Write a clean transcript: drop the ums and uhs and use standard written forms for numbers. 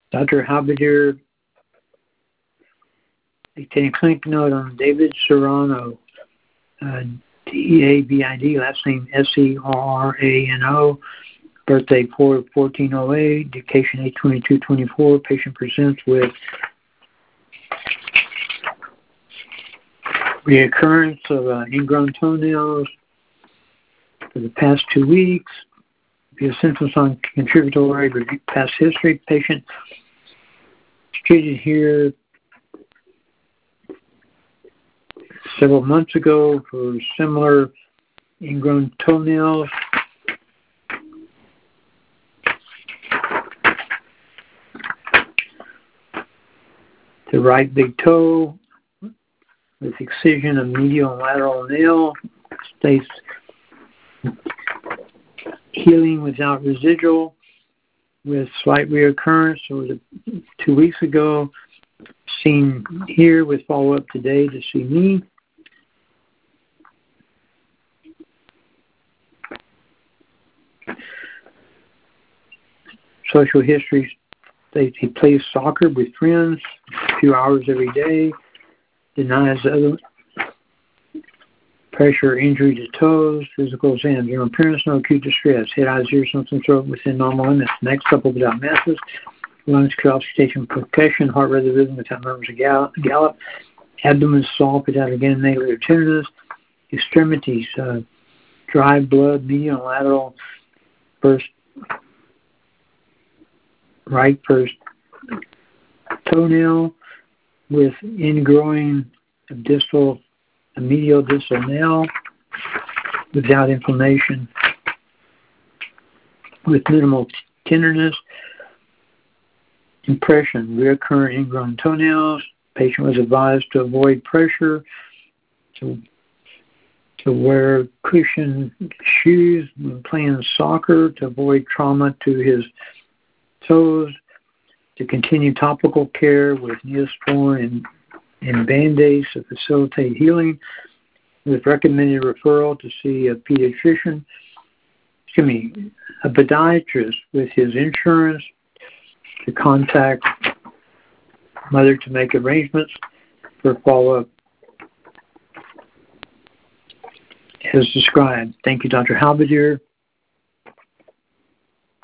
Dr. Halberdier, dictating clinic note on David Serrano, D-A-V-I-D, last name S-E-R-R-A-N-O, birthday 4/14/08, dictation 8/22/24. Patient presents with reoccurrence of ingrown toenails for the past 2 weeks. Your symptoms on contributory past history. Patient treated here several months ago for similar ingrown toenails. The right big toe with excision of medial and lateral nail stays healing without residual with slight reoccurrence. It was 2 weeks ago. Seen here with follow-up today to see me. Social history. He plays soccer with friends a few hours every day. Denies other pressure, injury to toes, physical exam, general appearance, no acute distress, head, eyes, ears, something throat within normal limits. Next couple without masses, lungs, auscultation, percussion, heart rate rhythm without murmurs of gallop, abdomen soft without again negative tenderness, extremities, dry blood, medial and lateral, right first toenail with ingrowing of medial distal nail without inflammation, with minimal tenderness. Impression, recurrent ingrown toenails. Patient was advised to avoid pressure, to wear cushioned shoes when playing soccer, to avoid trauma to his toes, to continue topical care with Neosporin and Band-Aids to facilitate healing, with recommended referral to see a pediatrician, a podiatrist with his insurance, to contact mother to make arrangements for follow-up as described. Thank you, Dr. Halberdier.